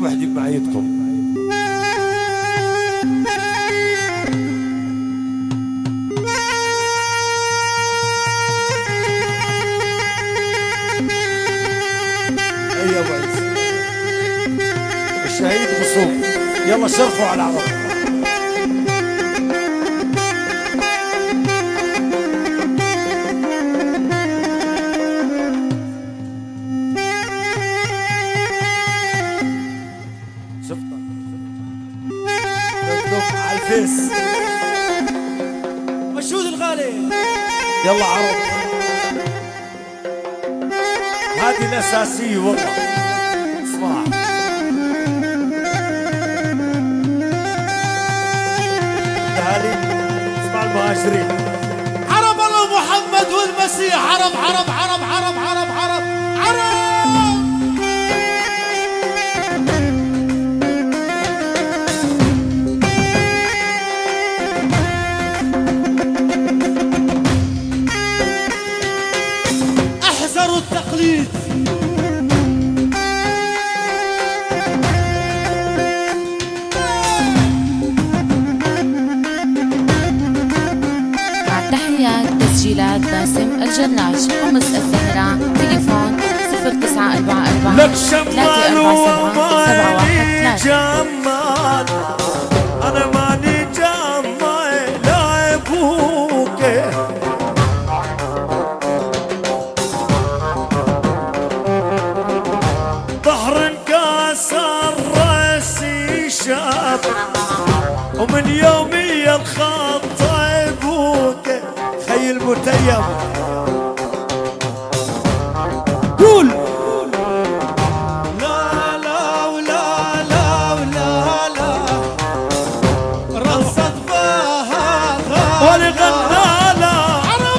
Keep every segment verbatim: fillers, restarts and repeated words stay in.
وحدي بمعيتكم. اي ابو عيسى الشهيد غصوب، يلا شرفوا على العرب. مشهود الغالي يلا عرب، هذه الأساسية والله. اسمع هذه، اسمع المهاجرين. عرب الله محمد والمسيح، عرب عرب عرب عرب عرب عرب عرب. التقليد مع تحيات تسجيلات باسم الجراش، حمص الزهراء، تليفون صفر تسعة أربعة أربعة لك شمال وماني جمال، أنا ماني جمال لا أبوك، ومن يومي الخط ابوك خي المتيم. قول لا لا ولا لا ولا لا رصد فيها ولغنى لا عرب.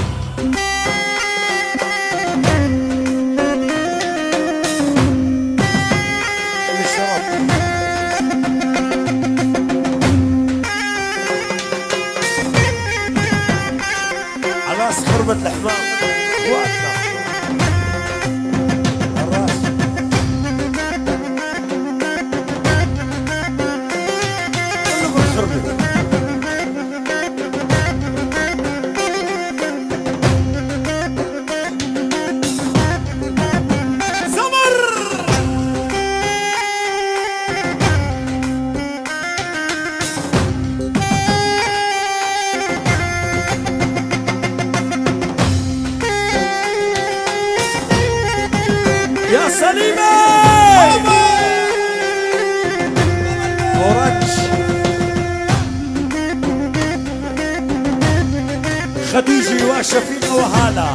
خربة الحمام وقتنا الراس كله بالخربة. زمر يا سليمة ورج خديجة وشفيقة وهالة،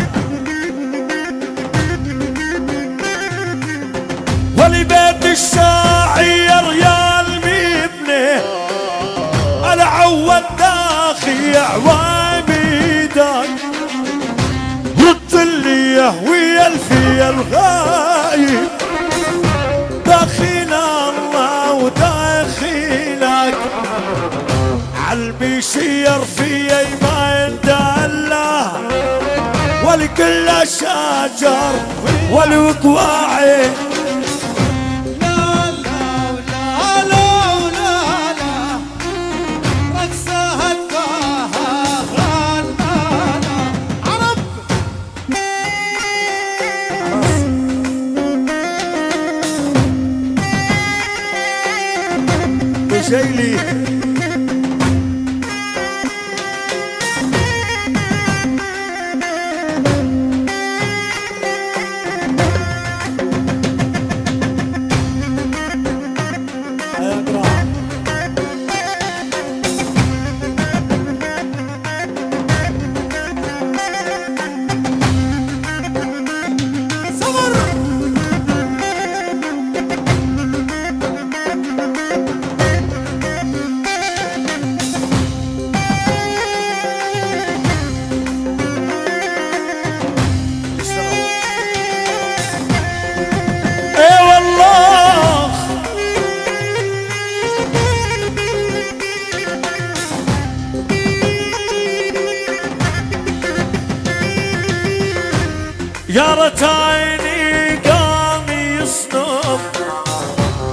ولبيت الشاعر يا المبني أنا عود داخي عواميدك، رد اللي يهوي الفي الغايب داخل الله وداخلك، عالبيشير في ايمان الله ولكل شجر والوقواعي. جيلي يا ريت عيني قام يصنب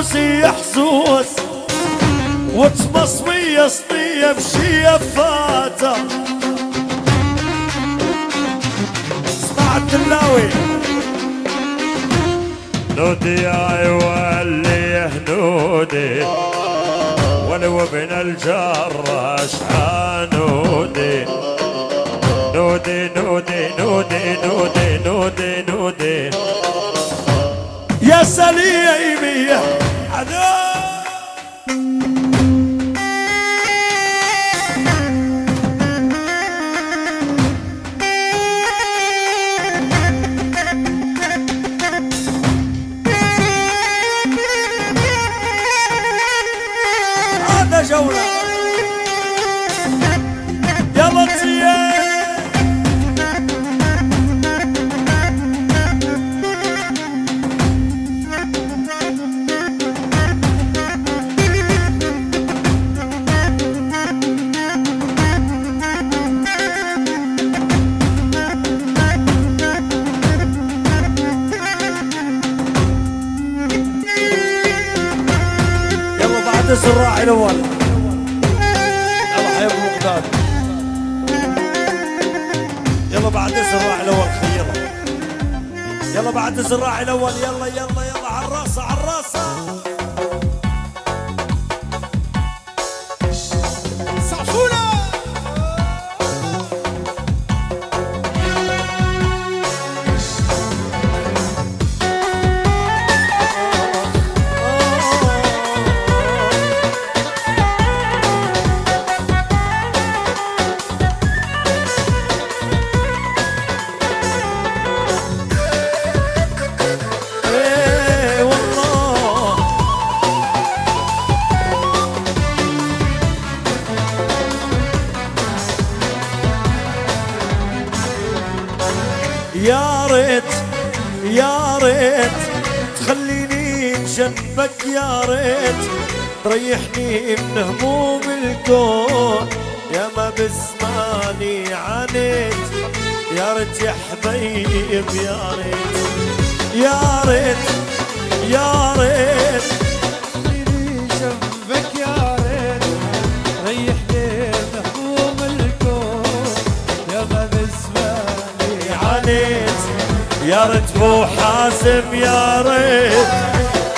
حظوظ يحزوز وتمصمية صنية بشي فاتة. اسمع الدلاوي نودي يا يولي هنودي ولو ابن الجراش عنودي نودي نودي نودي نودي نودي نودي يا سليمية عذاب. هذا جولة يلا تسيا الراعي الاول. يلا حي ابو مقداد يلا بعد الراعي الاول خيره. يلا بعد الراعي الاول يلا يلا يلا على الراسه على الراسه. صعفونا يا ريت يا ريت تخليني بجنبك يا ريت تريحني من هموم الكون يا ما بزماني عانيت يا ريت يا حبيب يا ريت يا ريت يا ريت تخليني جنبك يا ريت ريحني من هموم الكون يا ما بزماني عانيت يا ريت بو حازم يا ريت.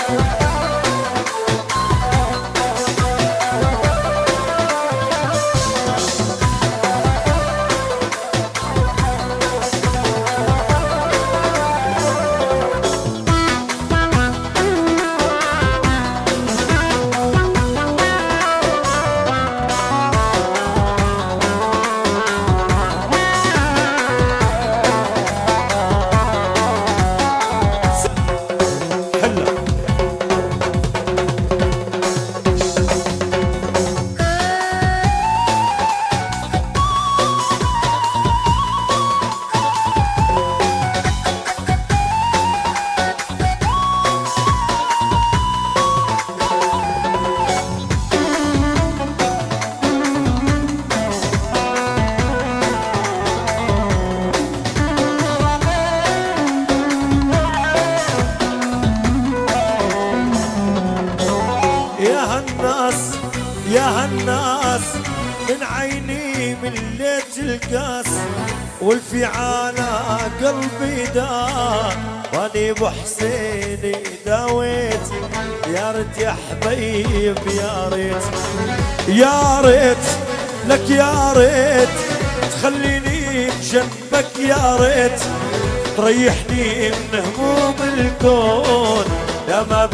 يا هالناس من عيني من ليت الكاس والفي على قلبي دار واني ابو حسيني داويت يا ريت يا حبيب يا ريت يا ريت لك يا ريت تخليني بجنبك يا ريت تريحني من هموم الكون يا ما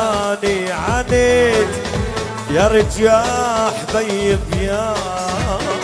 بزماني عانيت يا ريت يا حبيب يا